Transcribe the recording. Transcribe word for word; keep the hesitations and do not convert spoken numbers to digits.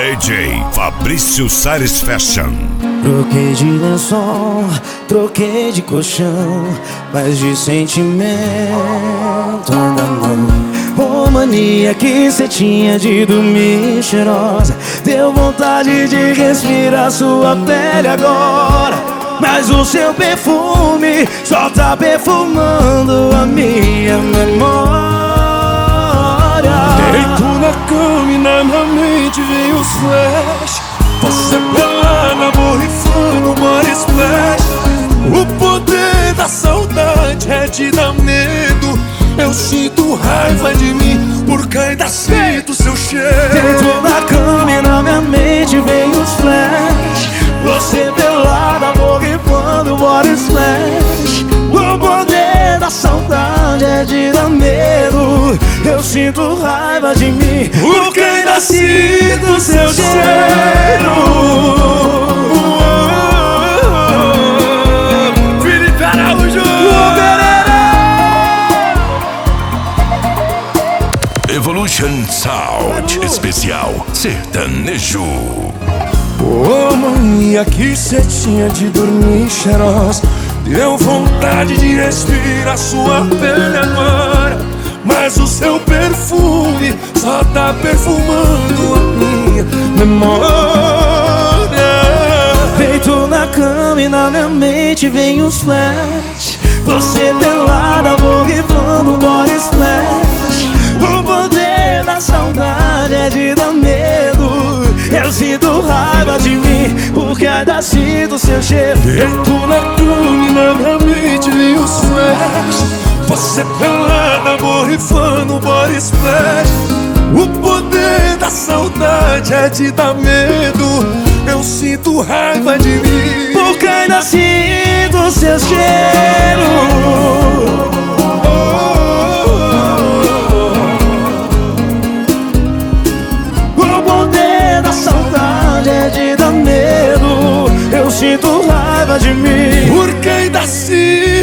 D J Fabrício Salles Fashion. Troquei de lençol, troquei de colchão, mas de sentimento ainda não. Ô mania que cê tinha de dormir cheirosa, deu vontade de respirar sua pele agora. Mas o seu perfume só tá perfumando a minha memória. Deito na cama e na minha mente vem os flash. Você pelada, borrifando, body splash. O poder da saudade é de dar medo. Eu sinto raiva de mim, porque ainda sinto seu cheiro. Deito na cama e na minha mente vem os flash. Você pelada, borrifando, body splash. O poder da saudade é de dar medo. Eu sinto raiva de mim, porque ainda sinto seu cheiro. Felipe Araújo! Evolution Sound Especial Sertanejo. Ô mania que cê tinha de dormir cheirosa, deu vontade de respirar sua pele agora. Mas o seu perfume só tá perfumando a minha memória. Deito na cama e na minha mente vem os flash. Você pelada, borrifando, body splash. O poder da saudade é de dar medo. Eu sinto raiva de mim, porque ainda sinto seu cheiro. Deito na cama e na minha mente vem os flash. Você pelada, borrifando, body splash. O poder da saudade é de dar medo. Eu sinto raiva de mim, porque ainda sinto seu cheiro. O poder da saudade é de dar medo. Eu sinto raiva de mim, porque ainda sinto